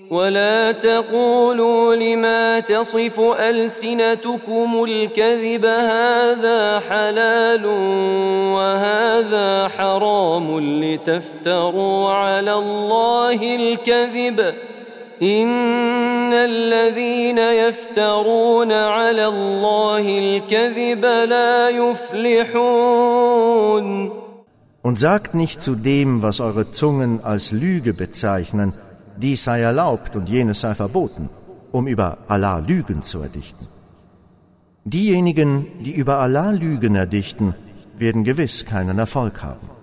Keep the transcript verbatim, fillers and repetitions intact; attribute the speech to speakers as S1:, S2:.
S1: ولا تقولوا لما تصف ألسنتكم الكذب هذا حلال وهذا حرام لتفتروا على الله الكذب إن الذين يفترون على الله الكذب لا يفلحون.
S2: Und sagt nicht zu dem, was eure Zungen als Lüge bezeichnen, dies sei erlaubt und jenes sei verboten, um über Allah Lügen zu erdichten. Diejenigen, die über Allah Lügen erdichten, werden gewiss keinen Erfolg haben.